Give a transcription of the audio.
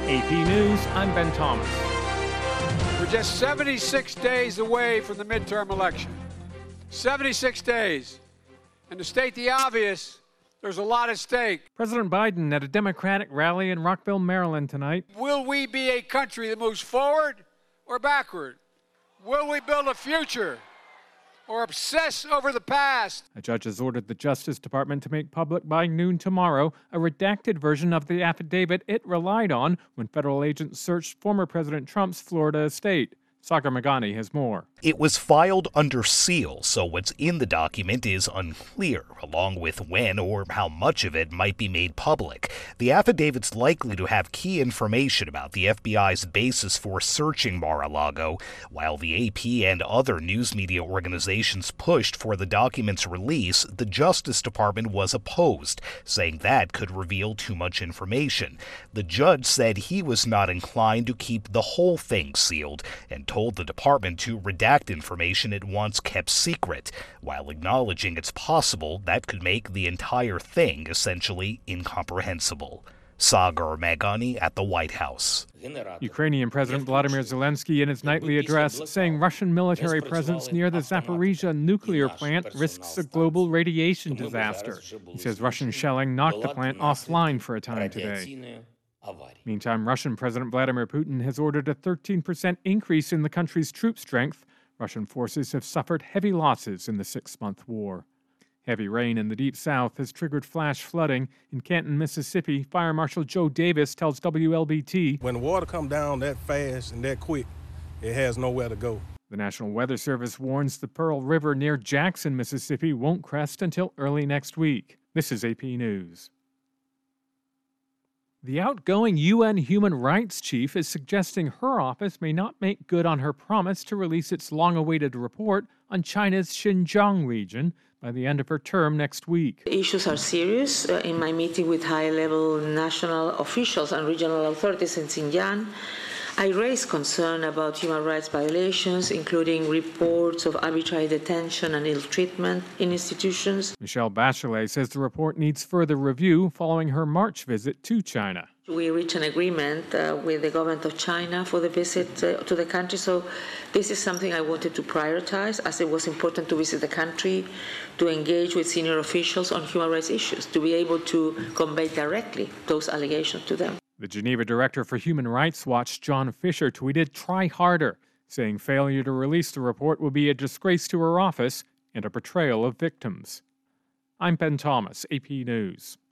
AP News, I'm Ben Thomas. We're just 76 days away from the midterm election. 76 days. And to state the obvious, there's a lot at stake. President Biden at a Democratic rally in Rockville, Maryland tonight. Will we be a country that moves forward or backward? Will we build a future or obsess over the past? A judge has ordered the Justice Department to make public by noon tomorrow a redacted version of the affidavit it relied on when federal agents searched former President Trump's Florida estate. Sagar Meghani has more. It was filed under seal, so what's in the document is unclear, along with when or how much of it might be made public. The affidavit's likely to have key information about the FBI's basis for searching Mar-a-Lago, while the AP and other news media organizations pushed for the document's release. The Justice Department was opposed, saying that could reveal too much information. The judge said he was not inclined to keep the whole thing sealed and told the department to redact information it once kept secret, while acknowledging it's possible that could make the entire thing essentially incomprehensible. Sagar Meghani at the White House. Ukrainian President Vladimir Zelensky in his nightly address saying Russian military presence near the Zaporizhzhia nuclear plant risks a global radiation disaster. He says Russian shelling knocked the plant offline for a time today. Meantime, Russian President Vladimir Putin has ordered a 13% increase in the country's troop strength. Russian forces have suffered heavy losses in the 6-month war. Heavy rain in the Deep South has triggered flash flooding. In Canton, Mississippi, Fire Marshal Joe Davis tells WLBT, when water comes down that fast and that quick, it has nowhere to go. The National Weather Service warns the Pearl River near Jackson, Mississippi won't crest until early next week. This is AP News. The outgoing UN human rights chief is suggesting her office may not make good on her promise to release its long-awaited report on China's Xinjiang region by the end of her term next week. The issues are serious. In my meeting with high-level national officials and regional authorities in Xinjiang, I raised concern about human rights violations, including reports of arbitrary detention and ill treatment in institutions. Michelle Bachelet says the report needs further review following her March visit to China. We reached an agreement with the government of China for the visit to the country, so this is something I wanted to prioritize, as it was important to visit the country, to engage with senior officials on human rights issues, to be able to convey directly those allegations to them. The Geneva Director for Human Rights Watch, John Fisher, tweeted, "Try harder," saying failure to release the report will be a disgrace to her office and a betrayal of victims. I'm Ben Thomas, AP News.